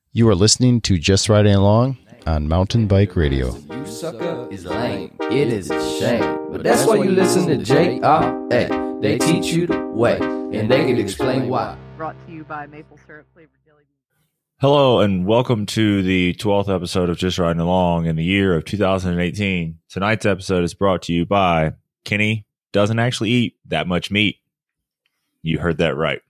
You are listening to Just Riding Along on Mountain Bike Radio. You sucker is lame. It is a shame. But that's why you listen to JRA. They teach you the way, and they can explain why. Brought to you by Maple Syrup Flavored Jelly Beans. Hello, and welcome to the 12th episode of Just Riding Along in the year of 2018. Tonight's episode is brought to you by Kenny doesn't actually eat that much meat. You heard that right.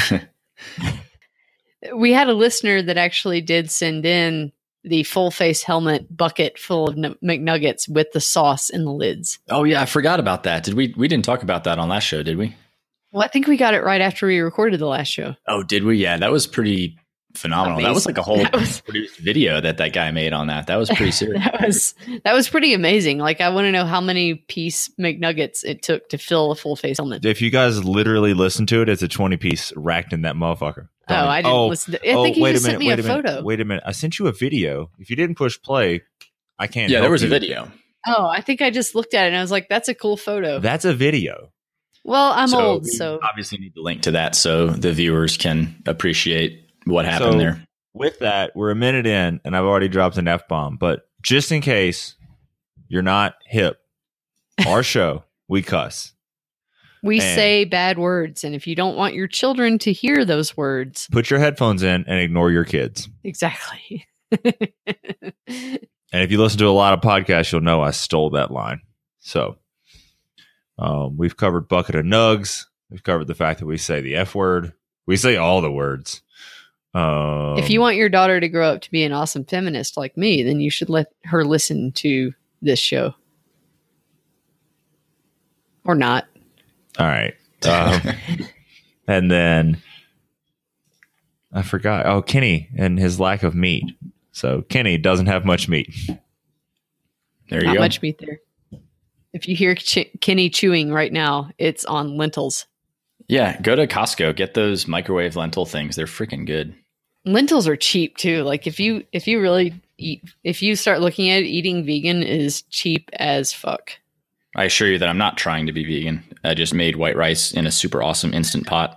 We had a listener that actually did send in the full face helmet bucket full of McNuggets with the sauce in the lids. Oh yeah, I forgot about that. We didn't talk about that on last show, did we? Well, I think we got it right after we recorded the last show. Oh, did we? Yeah, that was pretty phenomenal. Amazing. That was like a whole produced video that guy made on that. That was pretty serious. that was pretty amazing. Like, I want to know how many piece McNuggets it took to fill a full face helmet. If you guys literally listen to it, it's a 20-piece racked in that motherfucker. Oh, I didn't listen to it. I think he just sent me a photo. Wait a minute. I sent you a video. If you didn't push play, I can't. Yeah, help there was you. a video. Oh, I think I just looked at it and I was like, that's a cool photo. That's a video. Well, I'm old, we so obviously need the link to that so the viewers can appreciate what happened there. With that, we're a minute in, and I've already dropped an F-bomb. But just in case you're not hip, our show, we cuss. we say bad words. And if you don't want your children to hear those words, Put your headphones in and ignore your kids. exactly. And if you listen to a lot of podcasts, you'll know I stole that line. So we've covered bucket of nugs. We've covered the fact that we say the F word. We say all the words. If you want your daughter to grow up to be an awesome feminist like me, then you should let her listen to this show. Or not. All right. And then I forgot. Oh, Kenny and his lack of meat. So Kenny doesn't have much meat. There you Not go. much meat there. If you hear Kenny chewing right now, it's on lentils. Yeah, go to Costco. Get those microwave lentil things. They're freaking good. Lentils are cheap too. Like if you really eat, if you start looking at it, eating vegan is cheap as fuck. I assure you that I'm not trying to be vegan. I just made white rice in a super awesome instant pot.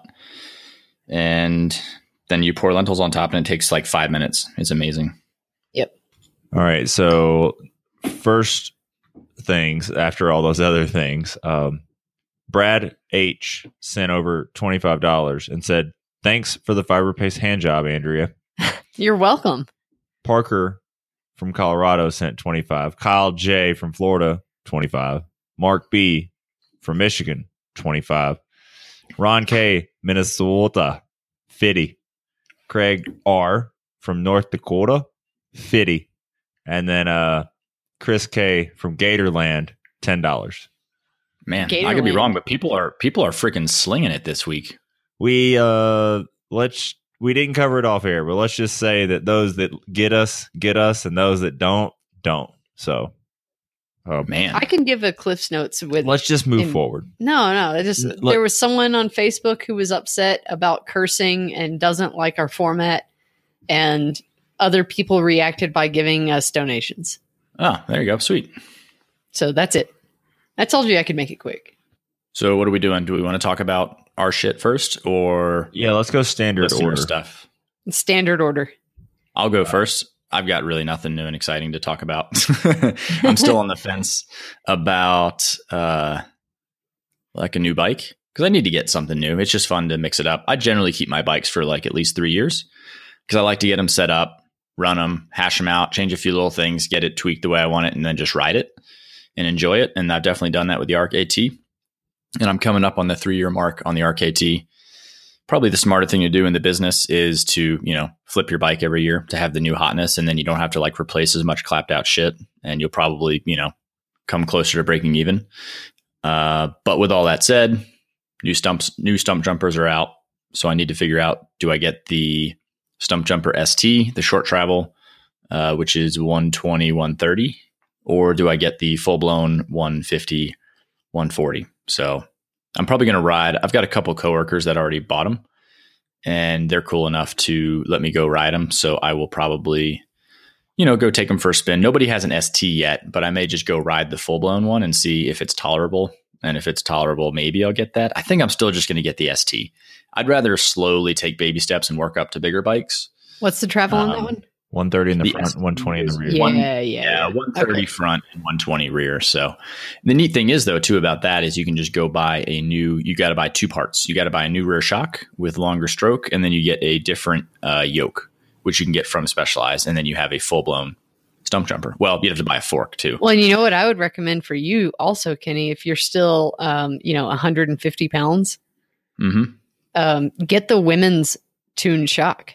And then you pour lentils on top and it takes like 5 minutes. It's amazing. Yep. All right. So first things after all those other things, Brad H sent over $25 and said, "Thanks for the fiber paste hand job, Andrea." You're welcome. Parker from Colorado sent 25. Kyle J from Florida, 25. Mark B from Michigan, 25. Ron K, Minnesota, 50. Craig R from North Dakota, 50. And then Chris K from Gatorland, $10. Man, I Gatorland. could be wrong, but people are freaking slinging it this week. We didn't cover it off air, but let's just say that those that get us, and those that don't. So, Man, I can give a Cliff's Notes with. let's just move forward. No. There was someone on Facebook who was upset about cursing and doesn't like our format, and other people reacted by giving us donations. oh, there you go. Sweet. So that's it. I told you I could make it quick. So what are we doing? Do we want to talk about our shit first or Yeah, let's go standard listener order. stuff? Standard order. I'll go first. I've got really nothing new and exciting to talk about. I'm still on the fence about like a new bike because I need to get something new. It's just fun to mix it up. I generally keep my bikes for like at least 3 years because I like to get them set up, run them, hash them out, change a few little things, get it tweaked the way I want it, and then just ride it and enjoy it. And I've definitely done that with the Arc AT. And I'm coming up on the 3-year mark on the Arc AT. Probably the smarter thing to do in the business is to, flip your bike every year to have the new hotness. And then you don't have to like replace as much clapped out shit. And you'll probably, come closer to breaking even. But with all that said, new stump jumpers are out. So I need to figure out, do I get the Stump Jumper ST, the short travel, which is 120, 130, or do I get the full blown 150, 140? So I'm probably going to ride. I've got a couple coworkers that already bought them and they're cool enough to let me go ride them. So I will probably, go take them for a spin. Nobody has an ST yet, but I may just go ride the full blown one and see if it's tolerable. And if it's tolerable, maybe I'll get that. I think I'm still just going to get the ST. I'd rather slowly take baby steps and work up to bigger bikes What's the travel on that one? 130 in the front, 120 in the rear. Yeah. 130 front and 120 rear. So the neat thing is, though, too, about that is you can just go buy you got to buy two parts. You got to buy a new rear shock with longer stroke, and then you get a different yoke, which you can get from Specialized, and then you have a full-blown stump jumper. Well, you'd have to buy a fork, too. Well, and you know what I would recommend for you also, Kenny, if you're still, 150 pounds, get the women's tuned shock.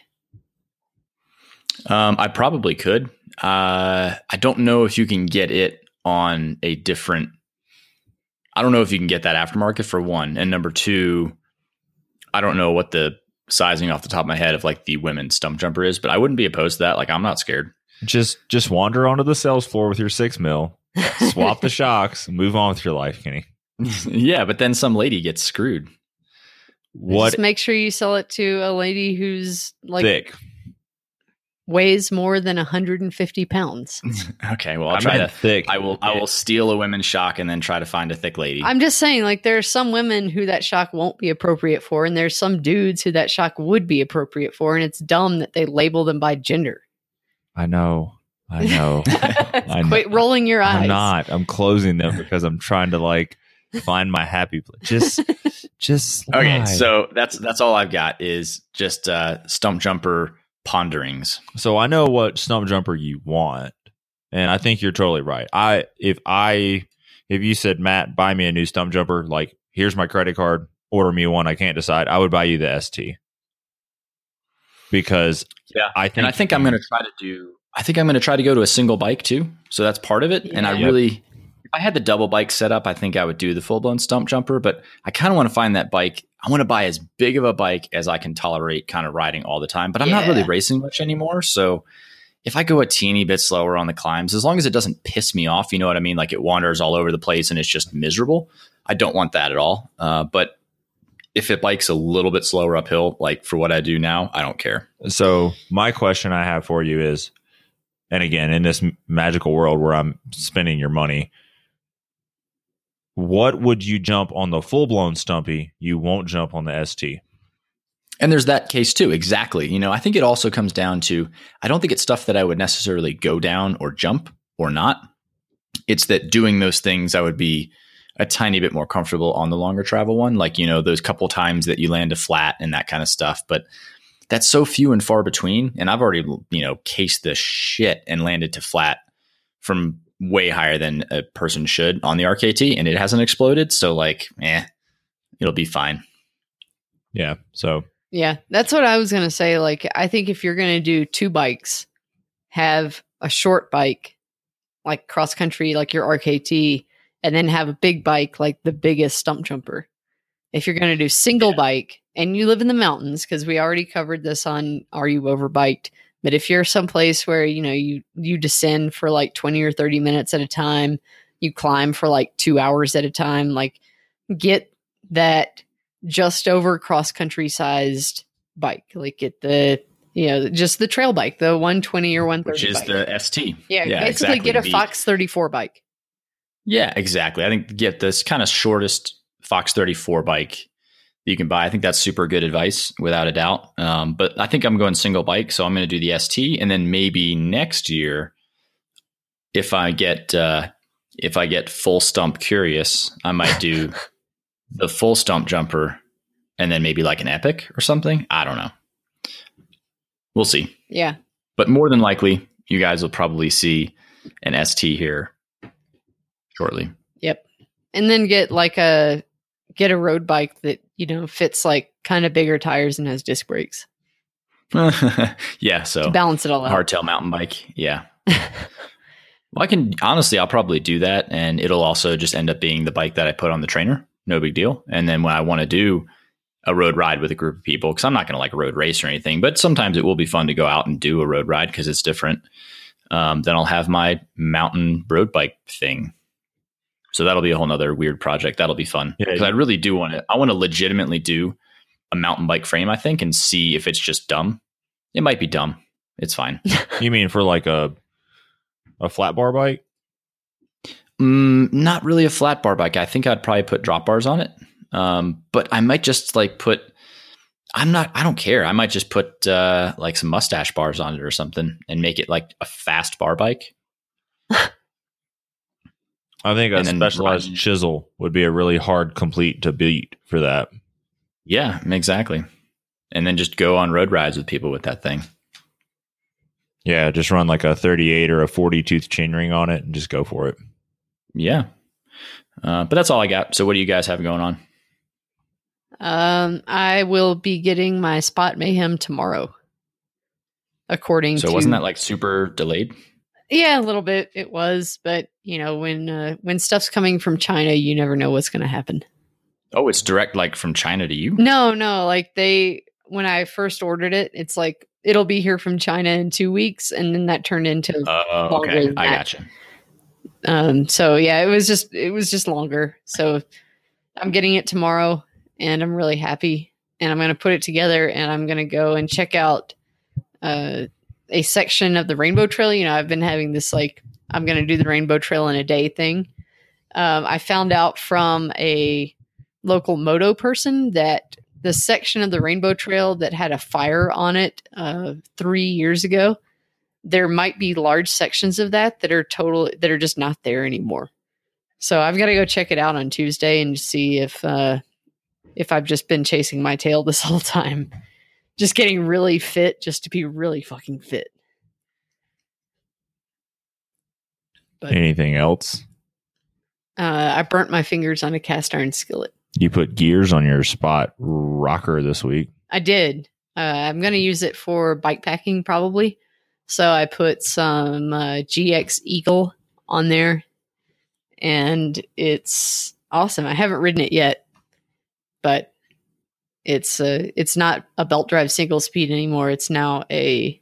I probably could. I don't know if you can get it on a different. I don't know if you can get that aftermarket, for one, and number two, I don't know what the sizing off the top of my head of like the women's stump jumper is, but I wouldn't be opposed to that. Like, I'm not scared. Just wander onto the sales floor with your 6 mil, swap the shocks, and move on with your life, Kenny. Yeah, but then some lady gets screwed. Just make sure you sell it to a lady who's like thick. Weighs more than 150 pounds. Okay, well, I'll try to thick. I will steal a women's shock and then try to find a thick lady. I'm just saying, like, there's some women who that shock won't be appropriate for, and there's some dudes who that shock would be appropriate for, and it's dumb that they label them by gender. I know. Quit rolling your eyes. I'm not. I'm closing them because I'm trying to like find my happy place. Just okay. So that's all I've got is just stump jumper ponderings. So I know what stump jumper you want, and I think you're totally right. If you said, Matt, buy me a new stump jumper, like, here's my credit card, order me one, I can't decide, I would buy you the ST. Because I think I'm going to try to go to a single bike too. So that's part of it. Yeah. And if I had the double bike set up, I think I would do the full blown stump jumper, but I kind of want to find that bike. I want to buy as big of a bike as I can tolerate kind of riding all the time, but I'm not really racing much anymore. So if I go a teeny bit slower on the climbs, as long as it doesn't piss me off, you know what I mean? Like, it wanders all over the place and it's just miserable. I don't want that at all. But if it bikes a little bit slower uphill, like for what I do now, I don't care. So my question I have for you is, and again, in this magical world where I'm spending your money, what would you jump on the full-blown Stumpy? You won't jump on the ST. And there's that case too. Exactly. You know, I think it also comes down to, I don't think it's stuff that I would necessarily go down or jump or not. It's that doing those things, I would be a tiny bit more comfortable on the longer travel one. Like, you know, those couple times that you land a flat and that kind of stuff. But that's so few and far between. And I've already, cased the shit and landed to flat from way higher than a person should on the RKT, and it hasn't exploded. So like, it'll be fine. Yeah. So yeah, that's what I was going to say. Like, I think if you're going to do two bikes, have a short bike, like cross country, like your RKT, and then have a big bike, like the biggest stump jumper. If you're going to do single bike and you live in the mountains, because we already covered this on Are You Overbiked? But if you're someplace where, you descend for like 20 or 30 minutes at a time, you climb for like 2 hours at a time, like, get that just over cross country sized bike. Like, get the, just the trail bike, the 120 or 130 which is bike. the ST. Yeah, basically exactly. Get a Fox 34 bike. Yeah, exactly. I think get this kind of shortest Fox 34 bike you can buy. I think that's super good advice without a doubt. But I think I'm going single bike. So I'm going to do the ST, and then maybe next year, if I get full stump curious, I might do the full stump jumper and then maybe like an Epic or something. I don't know. We'll see. Yeah. But more than likely, you guys will probably see an ST here shortly. Yep. And then get a road bike that, fits like kind of bigger tires and has disc brakes. Yeah. So to balance it all out. Hardtail mountain bike. Yeah. Well, I'll probably do that. And it'll also just end up being the bike that I put on the trainer. No big deal. And then when I want to do a road ride with a group of people, because I'm not going to like road race or anything, but sometimes it will be fun to go out and do a road ride because it's different. Then I'll have my mountain road bike thing. So that'll be a whole nother weird project. That'll be fun. Because I really do I want to legitimately do a mountain bike frame, I think, and see if it's just dumb. It might be dumb. It's fine. You mean for like a flat bar bike? Not really a flat bar bike. I think I'd probably put drop bars on it. But I might just like I don't care. I might just put like some mustache bars on it or something and make it like a fast bar bike. I think a And then specialized run. chisel would be a really hard complete to beat for that. Yeah, exactly. And then just go on road rides with people with that thing. Yeah, just run like a 38 or a 40 tooth chainring on it and just go for it. Yeah. But that's all I got. So what do you guys have going on? I will be getting my Spot Mayhem tomorrow. According So to wasn't that like super delayed? Yeah, a little bit it was, but you know, when stuff's coming from China, you never know what's going to happen. Oh, it's direct like from China to you? No, like when I first ordered it, it's like it'll be here from China in 2 weeks, and then that turned into Oh, longer okay. than I that. gotcha. So yeah, it was just longer. So I'm getting it tomorrow, and I'm really happy. And I'm going to put it together, and I'm going to go and check out a section of the Rainbow Trail. You know, I've been having this like I'm going to do the Rainbow Trail in a day thing. I found out from a local moto person that the section of the Rainbow Trail that had a fire on it 3 years ago, there might be large sections of that are just not there anymore. So I've got to go check it out on Tuesday and see if I've just been chasing my tail this whole time, just getting really fit, just to be really fucking fit. But Anything else? I burnt my fingers on a cast iron skillet. You put gears on your Spot rocker this week. I did. I'm going to use it for bike packing probably. So I put some GX Eagle on there, and it's awesome. I haven't ridden it yet, but it's not a belt drive single speed anymore. It's now a.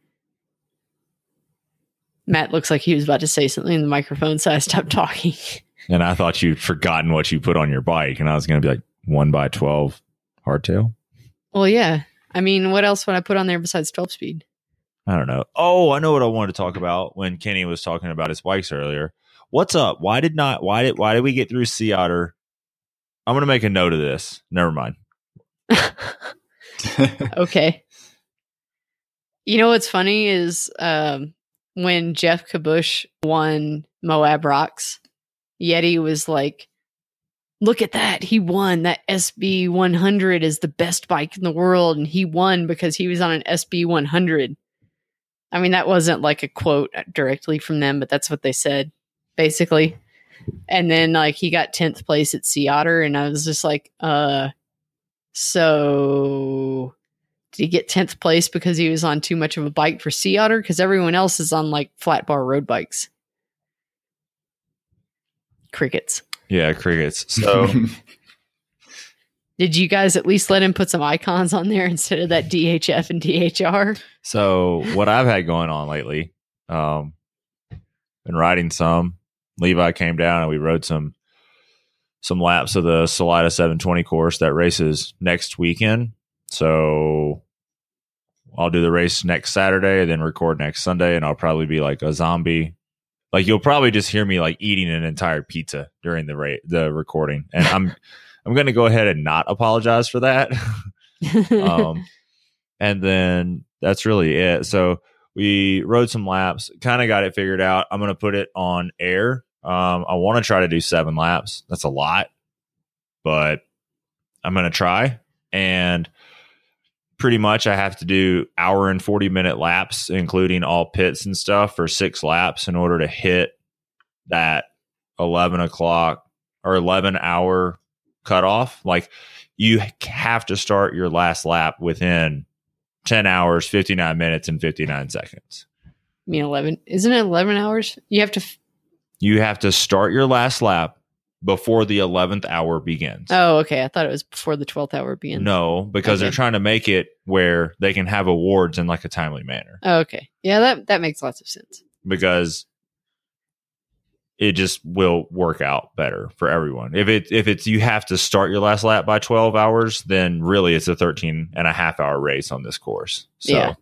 Matt looks like he was about to say something in the microphone, so I stopped talking. And I thought you'd forgotten what you put on your bike. And I was going to be like 1x12 hardtail. Well, yeah. I mean, what else would I put on there besides 12 speed? I don't know. Oh, I know what I wanted to talk about when Kenny was talking about his bikes earlier. What's up? Why did we get through Sea Otter? I'm going to make a note of this. Never mind. Okay. You know what's funny is when Jeff Kabush won Moab Rocks, Yeti was like, look at that. He won. That SB 100 is the best bike in the world. And he won because he was on an SB 100. I mean, that wasn't like a quote directly from them, but that's what they said, basically. And then like he got 10th place at Sea Otter, and I was just like, so did he get 10th place because he was on too much of a bike for Sea Otter? Because everyone else is on like flat bar road bikes. Crickets. Yeah, crickets. So Did you guys at least let him put some icons on there instead of that DHF and DHR? So what I've had going on lately, been riding some. Levi came down and we rode some laps of the Salida 720 course that races next weekend. So I'll do the race next Saturday, then record next Sunday, and I'll probably be like a zombie. Like you'll probably just hear me like eating an entire pizza during the recording, and I'm going to go ahead and not apologize for that. And then that's really it. So we rode some laps, kind of got it figured out. I'm going to put it on air. I want to try to do 7 laps. That's a lot, but I'm going to try. And pretty much I have to do hour and 40-minute laps, including all pits and stuff, for 6 laps in order to hit that 11 o'clock or 11 hour cutoff. Like you have to start your last lap within 10 hours, 59 minutes, and 59 seconds. I mean, 11. Isn't it 11 hours? You have to start your last lap before the 11th hour begins. Oh, okay. I thought it was before the 12th hour begins. No, because Okay. they're trying to make it where they can have awards in like a timely manner, Oh, okay. Yeah, that makes lots of sense. because it just will work out better for everyone. If it's you have to start your last lap by 12 hours, then really it's a 13 and a half hour race on this course. So,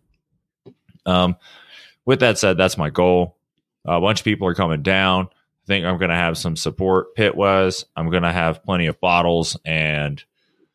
with that said, that's my goal. A bunch of people are coming down. I think I'm going to have some support pit-wise. I'm going to have plenty of bottles and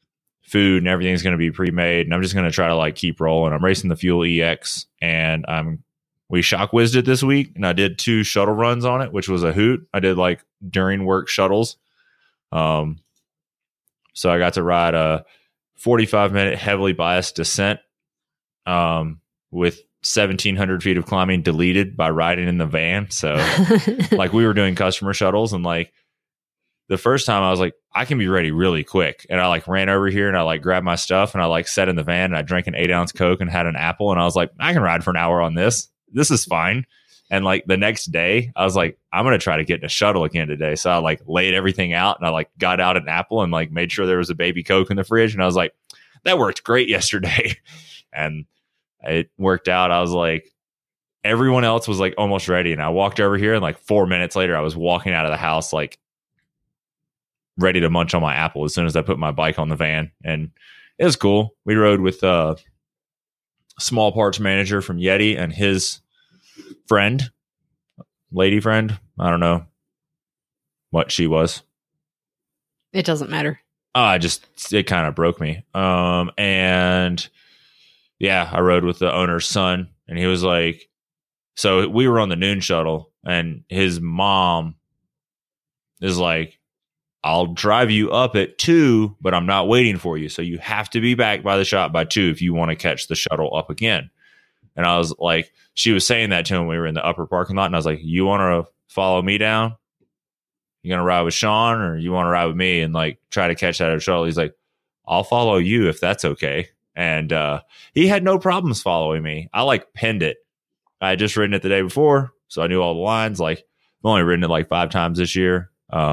food and everything's going to be pre-made, and I'm just going to try to like keep rolling. I'm racing the Fuel EX, and we shock whizzed it this week, and I did 2 shuttle runs on it, which was a hoot. I did like during work shuttles. So I got to ride a 45-minute heavily biased descent with 1,700 feet of climbing deleted by riding in the van. So like we were doing customer shuttles, and like the first time I was like, I can be ready really quick. And I like ran over here and I like grabbed my stuff and I like sat in the van and I drank an 8-ounce Coke and had an apple. And I was like, I can ride for an hour on this. This is fine. And like the next day I was like, I'm going to try to get in a shuttle again today. So I like laid everything out and I like got out an apple and like made sure there was a baby Coke in the fridge. And I was like, that worked great yesterday. And it worked out. I was like, everyone else was like almost ready. And I walked over here and like 4 minutes later, I was walking out of the house, like ready to munch on my apple as soon as I put my bike on the van. And it was cool. We rode with a small parts manager from Yeti and his friend, lady friend. I don't know what she was. It doesn't matter. It kind of broke me. And yeah, I rode with the owner's son, and he was like, so we were on the noon shuttle, and his mom is like, I'll drive you up at 2, but I'm not waiting for you. So you have to be back by the shop by 2 if you want to catch the shuttle up again. And I was like, she was saying that to him when we were in the upper parking lot. And I was like, you want to follow me down? You going to ride with Sean, or you want to ride with me and like try to catch that shuttle? He's like, I'll follow you if that's okay. And he had no problems following me. I like pinned it. I had just ridden it the day before, so I knew all the lines. Like I've only ridden it like 5 times this year.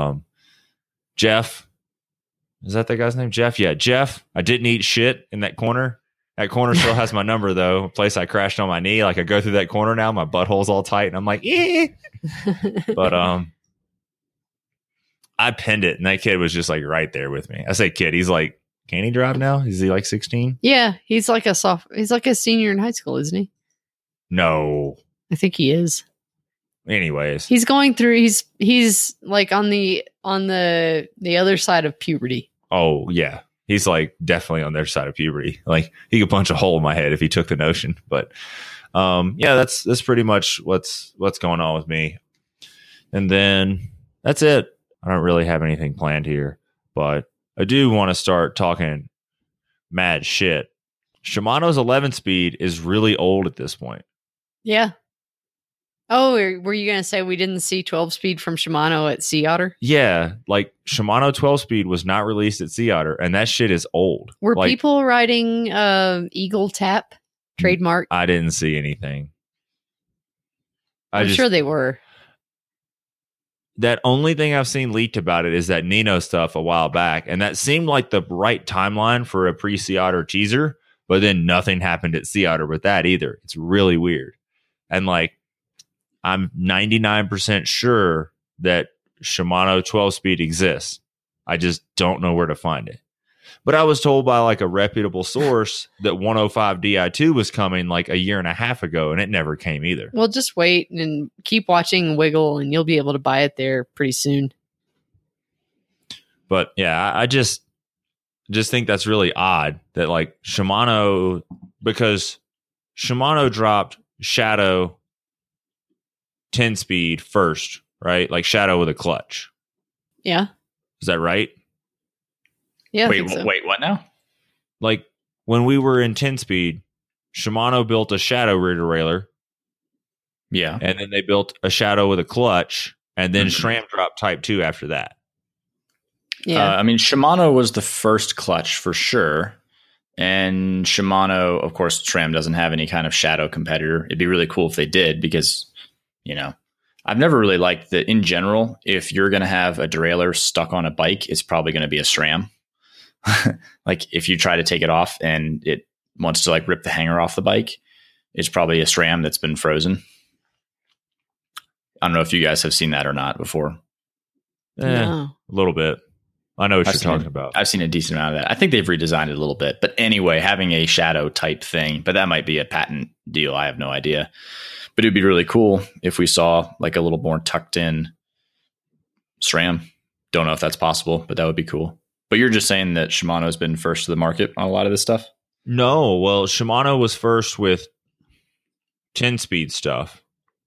Jeff, is that guy's name? Jeff? Yeah, Jeff. I didn't eat shit in that corner. That corner still has my number though. A place I crashed on my knee. Like I go through that corner now, my butthole's all tight, and I'm like, eh. But I pinned it, and that kid was just like right there with me. I say kid, he's like, can he drive now? Is he like 16? Yeah, he's like a senior in high school, isn't he? No, I think he is. Anyways, he's going through. He's like on the other side of puberty. Oh yeah, he's like definitely on their side of puberty. Like he could punch a hole in my head if he took the notion. But yeah, that's pretty much what's going on with me. And then that's it. I don't really have anything planned here, but I do want to start talking mad shit. Shimano's 11-speed is really old at this point. Yeah. Oh, were you going to say we didn't see 12-speed from Shimano at Sea Otter? Yeah, like Shimano 12-speed was not released at Sea Otter, and that shit is old. Were like, people riding Eagle Tap trademark? I didn't see anything. I'm sure they were. That only thing I've seen leaked about it is that Nino stuff a while back, and that seemed like the right timeline for a pre-Sea Otter teaser, but then nothing happened at Sea Otter with that either. It's really weird. And like, I'm 99% sure that Shimano 12-speed exists. I just don't know where to find it. But I was told by like a reputable source that 105 Di2 was coming like a year and a half ago, and it never came either. Well, just wait and keep watching Wiggle, and you'll be able to buy it there pretty soon. But yeah, I just think that's really odd that like Shimano, because Shimano dropped Shadow 10-speed first, right? Like Shadow with a clutch. Yeah. Is that right? Yeah. Wait, what now? Like when we were in 10-speed, Shimano built a Shadow rear derailleur. Yeah. And then they built a Shadow with a clutch, and then SRAM dropped Type 2 after that. Yeah. I mean, Shimano was the first clutch for sure. And Shimano, of course, SRAM doesn't have any kind of Shadow competitor. It'd be really cool if they did, because, you know, I've never really liked that in general. If you're going to have a derailleur stuck on a bike, it's probably going to be a SRAM. Like if you try to take it off and it wants to like rip the hanger off the bike, it's probably a SRAM that's been frozen. I don't know if you guys have seen that or not before. No. A little bit. I know what you're talking about. I've seen a decent amount of that. I think they've redesigned it a little bit. But anyway, having a Shadow type thing, but that might be a patent deal. I have no idea. But it'd be really cool if we saw like a little more tucked in SRAM. Don't know if that's possible, but that would be cool. But you're just saying that Shimano's been first to the market on a lot of this stuff? No, well, Shimano was first with 10-speed stuff.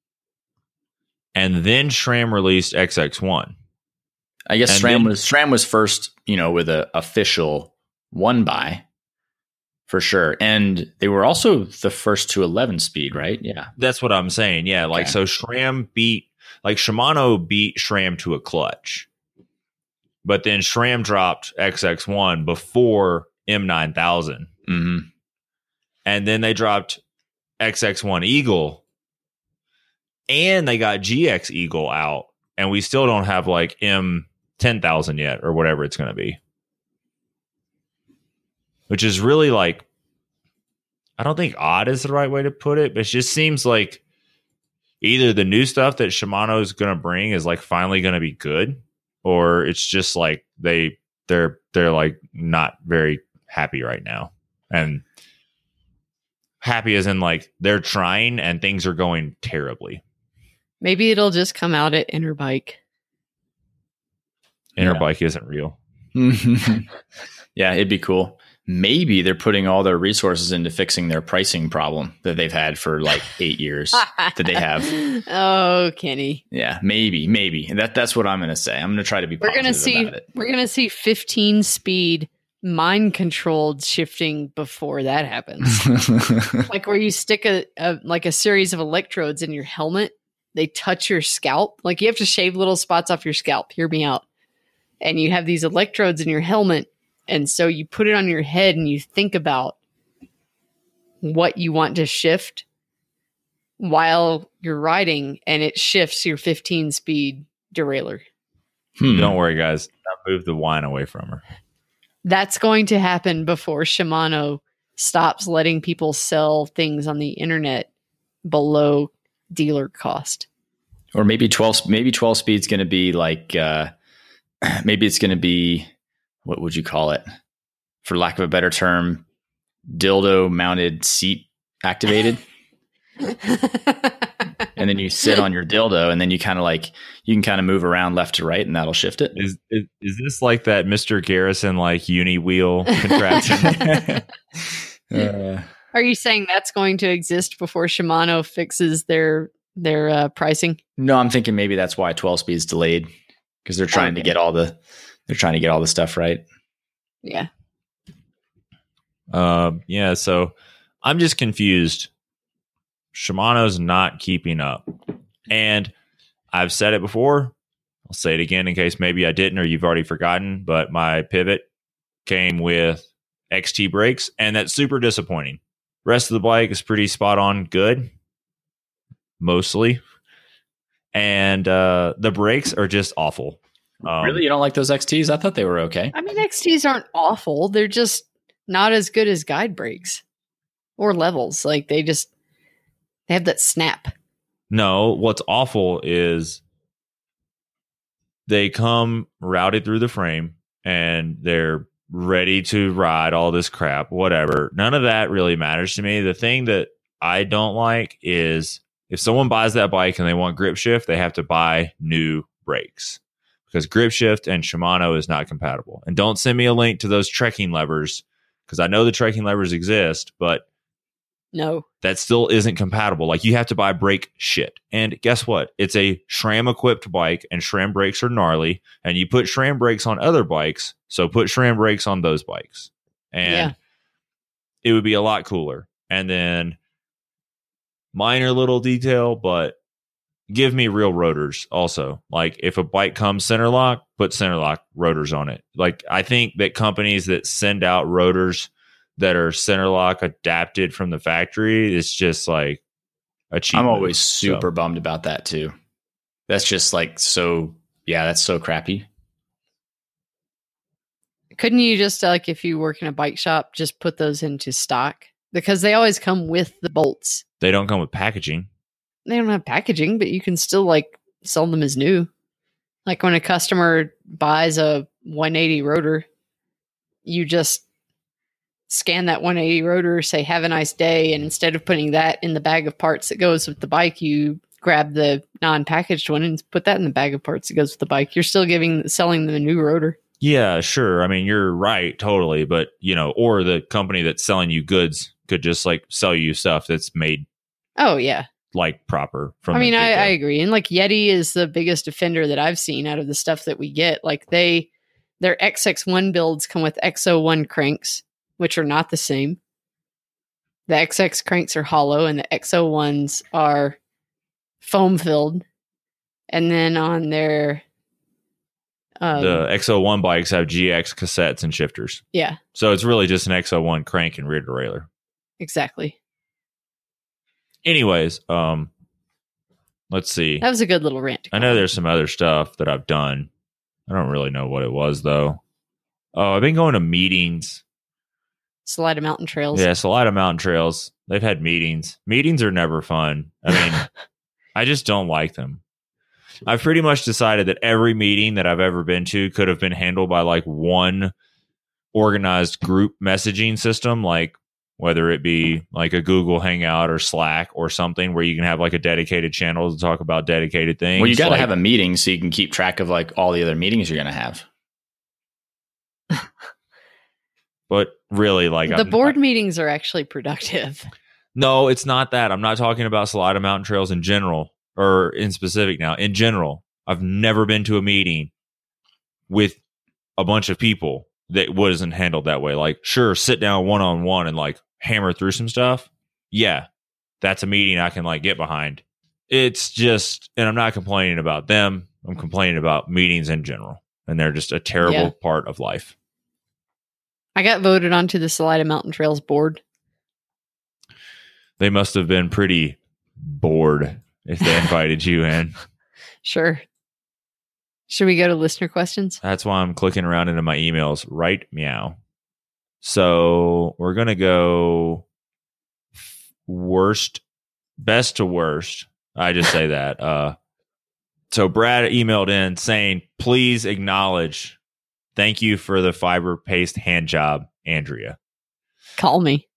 And then SRAM released XX1. I guess And SRAM was first, with a official 1x for sure. And they were also the first to 11-speed, right? Yeah. That's what I'm saying. Yeah, like Okay. so Shimano beat SRAM to a clutch. But then SRAM dropped XX1 before M9000. Mm-hmm. And then they dropped XX1 Eagle. And they got GX Eagle out. And we still don't have like M10,000 yet or whatever it's going to be. Which is really like, I don't think odd is the right way to put it, but it just seems like either the new stuff that Shimano is going to bring is like finally going to be good, or it's just like they're like not very happy right now. And happy as in like they're trying and things are going terribly. Maybe it'll just come out at Interbike. Interbike isn't real. Yeah, it'd be cool. Maybe they're putting all their resources into fixing their pricing problem that they've had for like 8 years that they have. Oh, Kenny. Yeah, maybe. And that's what I'm going to say. I'm going to try to be We're positive about it. We're gonna see 15 speed mind controlled shifting before that happens. Like where you stick a series of electrodes in your helmet, they touch your scalp. Like you have to shave little spots off your scalp. Hear me out. And you have these electrodes in your helmet. And so you put it on your head and you think about what you want to shift while you're riding, and it shifts your 15 speed derailleur. Don't worry, guys. I moved the wine away from her. That's going to happen before Shimano stops letting people sell things on the internet below dealer cost. Or maybe 12 speed's going to be like, maybe it's going to be, what would you call it? For lack of a better term, dildo mounted seat activated. And then you sit on your dildo and then you kind of like, you can kind of move around left to right and that'll shift it. Is this like that Mr. Garrison like uni wheel contraption? Are you saying that's going to exist before Shimano fixes their pricing? No, I'm thinking maybe that's why 12 speed's delayed, because they're trying to get all the stuff right. Yeah. Yeah, so I'm just confused. Shimano's not keeping up. And I've said it before. I'll say it again in case maybe I didn't or you've already forgotten, but my pivot came with XT brakes, and that's super disappointing. Rest of the bike is pretty spot on good, mostly. And the brakes are just awful. Really? You don't like those XTs? I thought they were okay. I mean, XTs aren't awful. They're just not as good as guide brakes or levels. Like they have that snap. No, what's awful is they come routed through the frame and they're ready to ride all this crap, whatever. None of that really matters to me. The thing that I don't like is if someone buys that bike and they want grip shift, they have to buy new brakes because grip shift and Shimano is not compatible. And don't send me a link to those trekking levers because I know the trekking levers exist, but no, that still isn't compatible. Like you have to buy brake shit. And guess what? It's a SRAM equipped bike and SRAM brakes are gnarly and you put SRAM brakes on other bikes. So put SRAM brakes on those bikes and it would be a lot cooler. And then minor little detail, but give me real rotors also. Like if a bike comes center lock, put center lock rotors on it. Like I think that companies that send out rotors that are center lock adapted from the factory, it's just like a cheap. I'm always super bummed about that too. That's just like that's so crappy. Couldn't you just like if you work in a bike shop, just put those into stock? Because they always come with the bolts. They don't come with packaging. They don't have packaging, but you can still like sell them as new. Like when a customer buys a 180 rotor, you just scan that 180 rotor, say, have a nice day. And instead of putting that in the bag of parts that goes with the bike, you grab the non-packaged one and put that in the bag of parts that goes with the bike. You're still selling them a new rotor. Yeah, sure. I mean, you're right, totally. But, or the company that's selling you goods could just like sell you stuff that's made Oh, yeah. like proper from I the mean, I get-go. agree. And like Yeti is the biggest offender that I've seen out of the stuff that we get. Like their XX1 builds come with XO1 cranks, which are not the same. The XX cranks are hollow and the XO1s are foam filled. And then on their The XO1 bikes have GX cassettes and shifters. yeah, So it's really just an XO1 crank and rear derailleur. exactly. Anyways, let's see. That was a good little rant. I know there's some other stuff that I've done. I don't really know what it was, though. Oh, I've been going to meetings. Salida Mountain Trails. Yeah, Salida Mountain Trails. They've had meetings. Meetings are never fun. I mean, I just don't like them. I've pretty much decided that every meeting that I've ever been to could have been handled by like one organized group messaging system, like whether it be like a Google Hangout or Slack or something where you can have like a dedicated channel to talk about dedicated things. Well, you got to like, have a meeting so you can keep track of like all the other meetings you're going to have. But really, like The board meetings are actually productive. No, it's not that. I'm not talking about Salida Mountain Trails in general or in specific now. In general, I've never been to a meeting with a bunch of people that wasn't handled that way. Like, sure, sit down one-on-one and like hammer through some stuff. Yeah, that's a meeting I can like get behind. It's just, and I'm not complaining about them. I'm complaining about meetings in general. And they're just a terrible part of life. I got voted onto the Salida Mountain Trails board. They must have been pretty bored if they invited you in. Sure. Should we go to listener questions? That's why I'm clicking around into my emails. Right meow. So we're going to go best to worst. I just say that. So Brad emailed in saying, please acknowledge, thank you for the fiber paste hand job, Andrea. Call me.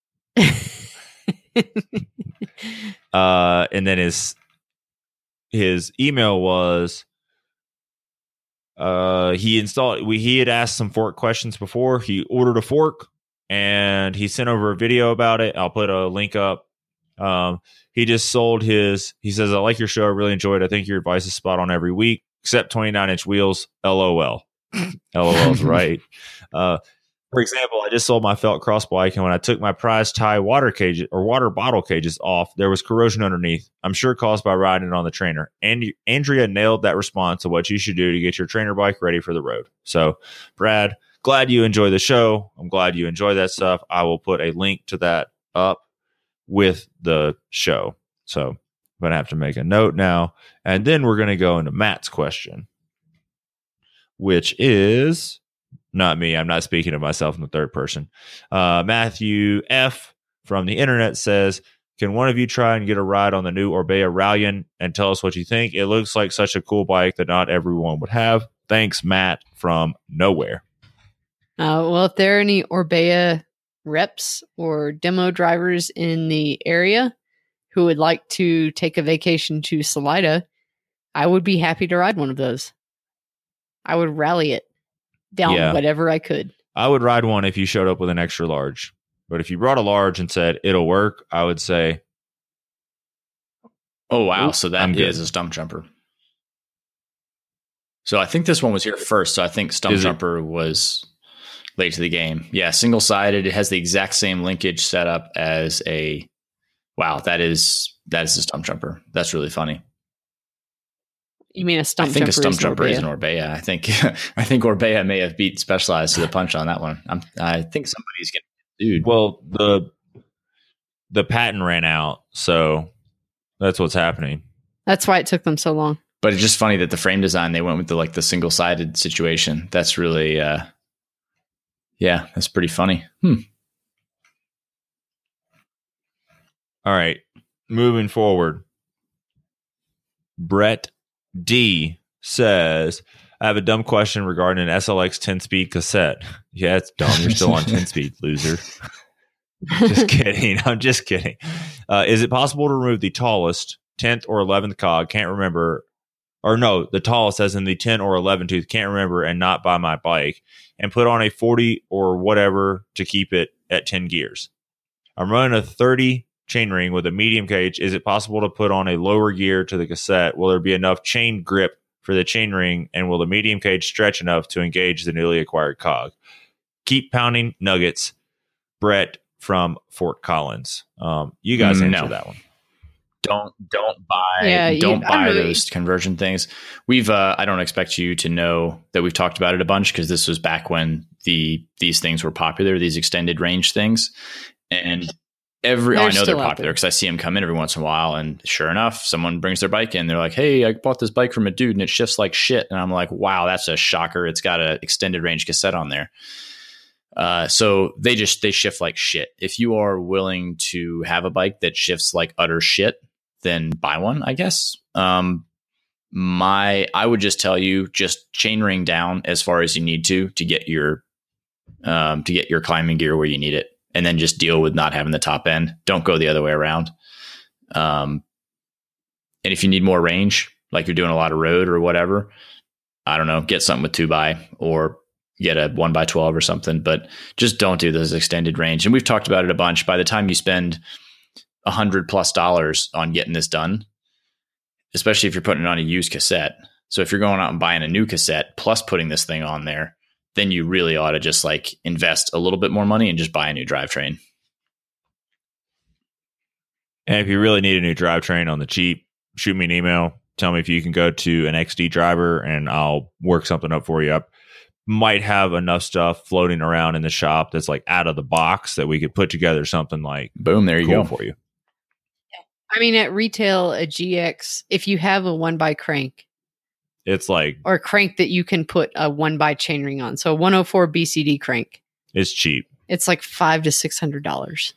And then his email was, he had asked some fork questions before. He ordered a fork and he sent over a video about it. I'll put a link up. He just sold he says, I like your show. I really enjoyed it. I think your advice is spot on every week, except 29-inch wheels. LOL. LOL's right. For example, I just sold my felt cross bike, and when I took my prize tie water bottle cages off, there was corrosion underneath. I'm sure caused by riding it on the trainer. And Andrea nailed that response to what you should do to get your trainer bike ready for the road. So, Brad, glad you enjoy the show. I'm glad you enjoy that stuff. I will put a link to that up with the show. So, I'm going to have to make a note now. And then we're going to go into Matt's question, which is... not me. I'm not speaking of myself in the third person. Matthew F. from the internet says, can one of you try and get a ride on the new Orbea Rallion and tell us what you think? It looks like such a cool bike that not everyone would have. Thanks, Matt from nowhere. Well, if there are any Orbea reps or demo drivers in the area who would like to take a vacation to Salida, I would be happy to ride one of those. I would rally it down whatever I could. I would ride one if you showed up with an extra large. But if you brought a large and said it'll work, I would say, oh, wow. So that is a stump jumper. So I think this one was here first. So I think stump jumper was late to the game. Yeah, single-sided. It has the exact same linkage setup as a... Wow, that is a stump jumper. That's really funny. You mean a stump jumper? I think a stump jumper is an Orbea. I think Orbea may have beat Specialized to the punch on that one. I think somebody's going to... Dude. Well, the patent ran out, so that's what's happening. That's why it took them so long. But it's just funny that the frame design, they went with the single-sided situation. That's really, that's pretty funny. All right, moving forward. Brett D says, I have a dumb question regarding an SLX 10-speed cassette. Yeah, it's dumb. You're still on 10-speed, loser. Just kidding. I'm just kidding. Is it possible to remove the tallest 10th or 11th cog? Can't remember. or no, the tallest as in the 10 or 11 tooth, can't remember, and not buy my bike, and put on a 40 or whatever to keep it at 10 gears. I'm running a 30 chainring with a medium cage. Is it possible to put on a lower gear to the cassette? Will there be enough chain grip for the chainring, and will the medium cage stretch enough to engage the newly acquired cog? Keep pounding nuggets. Brett from Fort Collins. You guys answer that one. Don't buy those conversion things. We've I don't expect you to know that we've talked about it a bunch, because this was back when these things were popular, these extended range things. And I know they're popular because I see them come in every once in a while, and sure enough, someone brings their bike in. They're like, "Hey, I bought this bike from a dude and it shifts like shit." And I'm like, "Wow, that's a shocker. It's got an extended range cassette on there." So they shift like shit. If you are willing to have a bike that shifts like utter shit, then buy one, I guess. I would just tell you, just chainring down as far as you need to get your climbing gear where you need it, and then just deal with not having the top end. Don't go the other way around. And if you need more range, like you're doing a lot of road or whatever, I don't know, get something with 2x or get a 1x12 or something, but just don't do those extended range. And we've talked about it a bunch. By the time you spend $100+ on getting this done, especially if you're putting it on a used cassette. So if you're going out and buying a new cassette plus putting this thing on there, then you really ought to just like invest a little bit more money and just buy a new drivetrain. And if you really need a new drivetrain on the cheap, shoot me an email. Tell me if you can go to an XD driver and I'll work something up for you. I might have enough stuff floating around in the shop that's like out of the box that we could put together something like boom, there you cool go for you. I mean, at retail, a GX, if you have a 1x crank, it's like, or a crank that you can put a 1x chainring on. So a 104 BCD crank. It's cheap. It's like $500 to $600.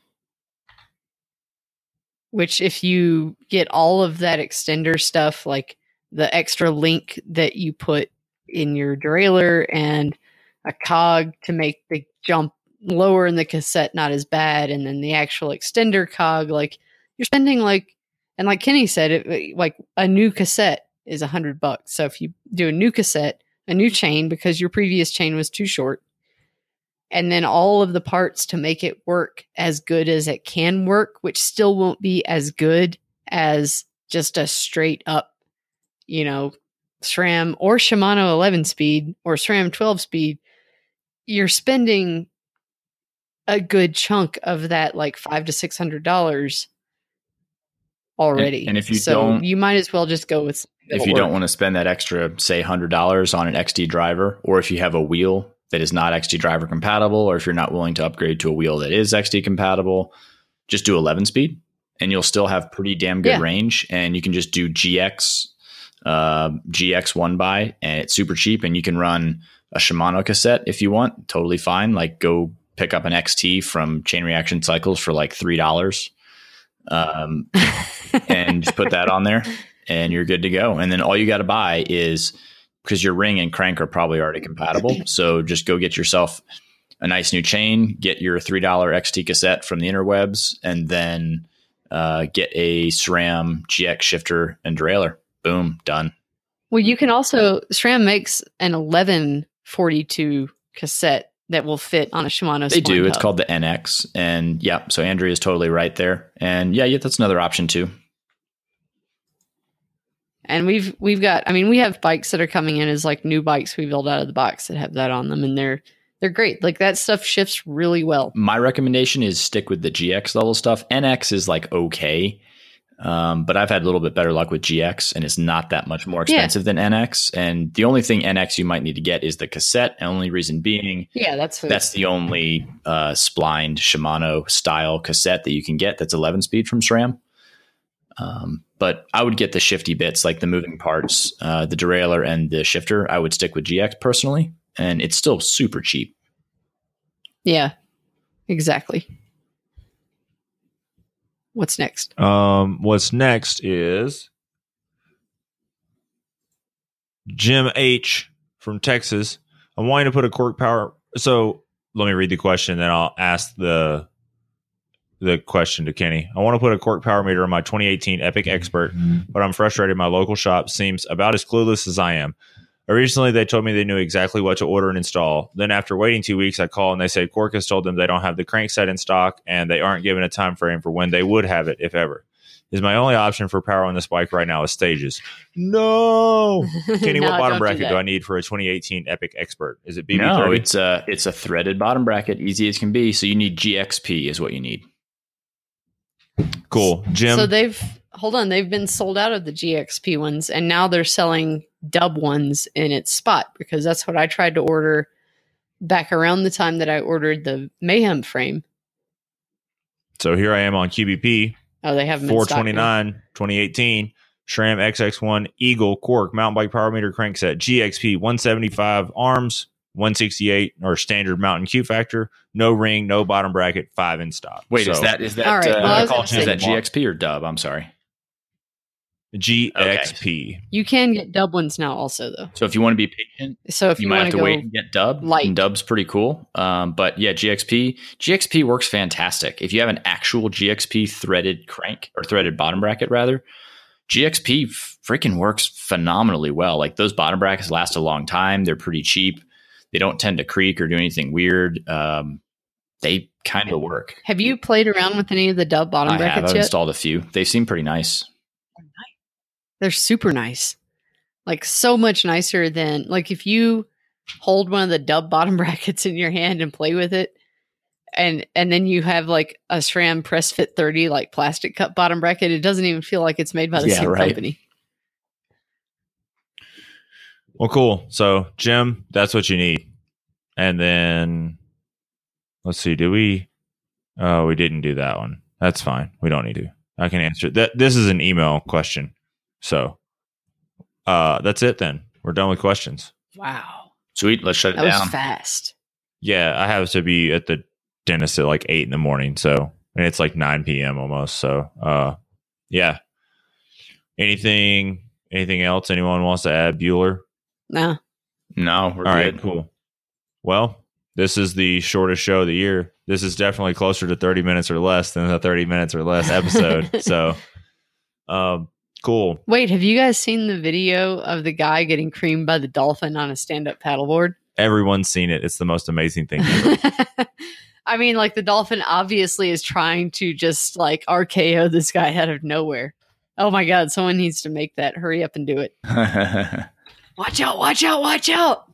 Which if you get all of that extender stuff, like the extra link that you put in your derailleur and a cog to make the jump lower in the cassette not as bad, and then the actual extender cog, like you're spending like, and like Kenny said, like a new cassette is $100. So if you do a new cassette, a new chain because your previous chain was too short, and then all of the parts to make it work as good as it can work, which still won't be as good as just a straight up, SRAM or Shimano 11 speed or SRAM 12 speed, you're spending a good chunk of that, like $500 to $600 already. And if you don't, you might as well just go with. If you don't want to spend that extra, say $100 on an XD driver, or if you have a wheel that is not XD driver compatible, or if you're not willing to upgrade to a wheel that is XD compatible, just do 11 speed and you'll still have pretty damn good range. And you can just do GX 1x, and it's super cheap, and you can run a Shimano cassette if you want. Totally fine. Like go pick up an XT from Chain Reaction Cycles for like $3 and just put that on there and you're good to go. And then all you got to buy is, because your ring and crank are probably already compatible, so just go get yourself a nice new chain, get your $3 XT cassette from the interwebs, and then get a SRAM GX shifter and derailleur. Boom, done. Well, you can also, SRAM makes an 1142 cassette that will fit on a Shimano. They do. It's hub. called the NX. And yeah, so Andrea is totally right there. And yeah, that's another option too. And we've got, we have bikes that are coming in as like new bikes we build out of the box that have that on them, and they're great. Like that stuff shifts really well. My recommendation is stick with the GX level stuff. NX is like okay, but I've had a little bit better luck with GX, and it's not that much more expensive than NX. And the only thing NX you might need to get is the cassette. And only reason being, that's the only splined Shimano style cassette that you can get that's 11 speed from SRAM. But I would get the shifty bits, like the moving parts, the derailleur and the shifter. I would stick with GX personally, and it's still super cheap. Yeah, exactly. What's next? What's next is Jim H from Texas. I'm wanting to put a cork power. So let me read the question, then I'll ask the the question to Kenny. I want to put a cork power meter on my 2018 Epic Expert, but I'm frustrated. My local shop seems about as clueless as I am. Originally, they told me they knew exactly what to order and install. Then after waiting 2 weeks, I call and they say Cork has told them they don't have the crankset in stock and they aren't given a time frame for when they would have it, if ever. Is my only option for power on this bike right now is stages. No. Kenny, No, what bottom don't do bracket that. do I need for a 2018 Epic Expert? Is it BB30? No, it's a threaded bottom bracket, easy as can be. So you need GXP is what you need. Cool. Jim? So they've been sold out of the GXP ones, and now they're selling dub ones in its spot, because that's what I tried to order back around the time that I ordered the Mayhem frame. So here I am on QBP, Oh, they have them in stock now. 429, 2018, SRAM XX1 Eagle Cork mountain bike power meter crankset, GXP 175 arms, 168 or standard mountain Q factor, no ring, no bottom bracket, 5 in stock. Wait, So, is that All right, well, I was gonna is say- that GXP or dub? I'm sorry. GXP? You can get dub ones now also, though. So if you want to be patient, So if you you might want have to to go wait and get dub. light. And dub's pretty cool. But yeah, GXP works fantastic. If you have an actual GXP threaded crank or threaded bottom bracket rather, GXP freaking works phenomenally well. Like those bottom brackets last a long time. They're pretty cheap. They don't tend to creak or do anything weird. They kind of work. Have you played around with any of the dub bottom I have. brackets I've yet? installed a few. They seem pretty nice. They're super nice. Like so much nicer than like if you hold one of the dub bottom brackets in your hand and play with it, and then you have like a SRAM Press Fit 30 like plastic cup bottom bracket, it doesn't even feel like it's made by the Yeah, same right. company. Well, cool. So, Jim, that's what you need. And then, let's see. Do we? Oh, we didn't do that one. That's fine. We don't need to. I can answer that. This is an email question. So, that's it then. We're done with questions. Wow. Sweet. Let's shut it That was down. fast. Yeah, I have to be at the dentist at like 8 a.m. So, and it's like 9 p.m. almost. So, yeah. Anything else anyone wants to add, Bueller? No. No, we're All good. right, cool. Well, this is the shortest show of the year. This is definitely closer to 30 minutes or less than a 30 minutes or less episode. So, cool. Wait, have you guys seen the video of the guy getting creamed by the dolphin on a stand-up paddleboard? Everyone's seen it. It's the most amazing thing ever. I mean, like the dolphin obviously is trying to just like RKO this guy out of nowhere. Oh my God, someone needs to make that. Hurry up and do it. Watch out, watch out, watch out.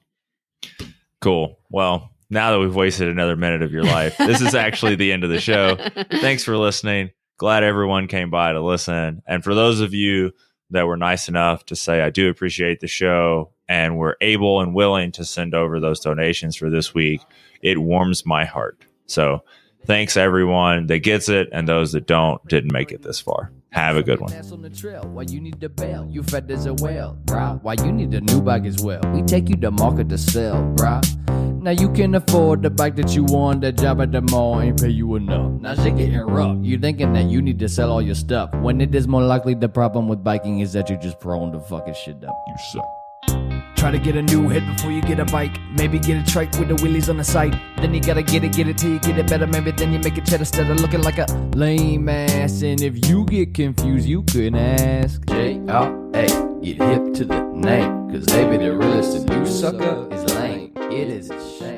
Cool. Well, now that we've wasted another minute of your life, this is actually the end of the show. Thanks for listening. Glad everyone came by to listen. And for those of you that were nice enough to say, I do appreciate the show and were able and willing to send over those donations for this week, it warms my heart. So thanks everyone that gets it and those that don't didn't make it this far. Have a good one. Dance on the trail. Why you need the bail? You fed as a whale, bruh. Why you need a new bike as well? We take you to market to sell, bruh. Now you can afford the bike that you want. That job at the mall ain't pay you enough. Now shit getting rough. You thinking that you need to sell all your stuff, when it is more likely the problem with biking is that you're just prone to fucking shit up. You suck. Try to get a new head before you get a bike. Maybe get a trike with the wheelies on the side. Then you gotta get it till you get it better. Maybe then you make it cheddar instead of looking like a lame ass. And if you get confused, you can ask J-R-A. Get hip to the name, cause they be the realest and you sucker is lame. It is a shame.